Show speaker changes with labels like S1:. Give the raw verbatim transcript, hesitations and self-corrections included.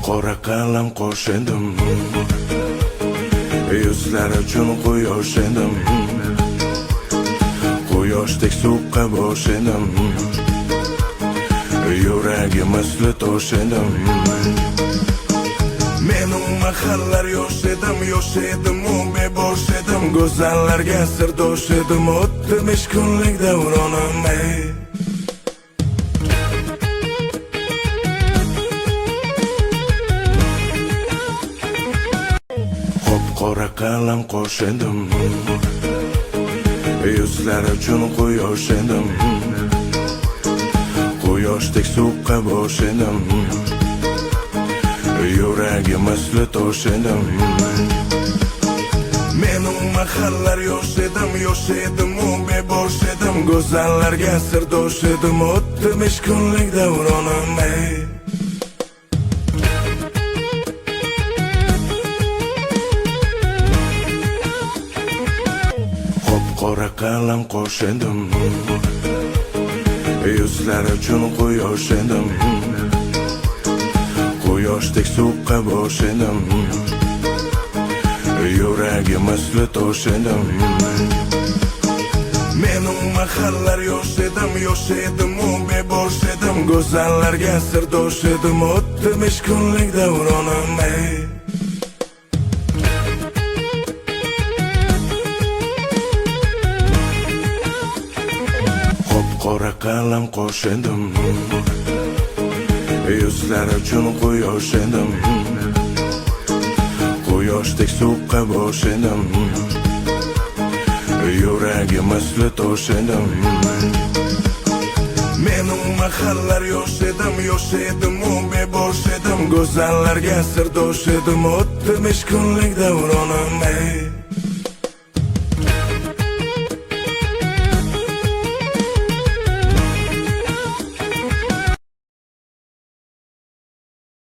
S1: qora qalam qo'shindim, yuzlar uchun quyosh edim, quyoshdek suqqa boshindim, yuragim misli tosh edim. Men u mahallar yosh edim, yosh edim, u bebosh edim, go'zallarga sirdosh edim, o'tdi besh kunlik davronim. Qora qalam qo'shindim, yuzlar uchun quyosh edim, quyoshdek suqqa boshindim, yuragim misli tosh edim. Men u mahallar yosh edim, yosh edim, u bebosh edim, go'zallarga sirdosh edim, o'tdi besh kunlik davronim. Qora qalam qo'shindim, yuzlar uchun quyosh edim, quyoshdek suqqa boshindim, yuragim misli tosh edim. Men u mahallar yosh edim, yosh edim, u bebosh edim, go'zallarga sirdosh edim, o'tdi besh kunlik davronim. Qora qalam qo'shindim, yuzlar uchun quyosh edim, quyoshdek suqqa boshindim, yuragim misli tosh edim. Men u mahallar yosh edim, yosh edim, u bebosh edim, go'zallarga sirdosh edim, o'tdi besh kunlik davronim.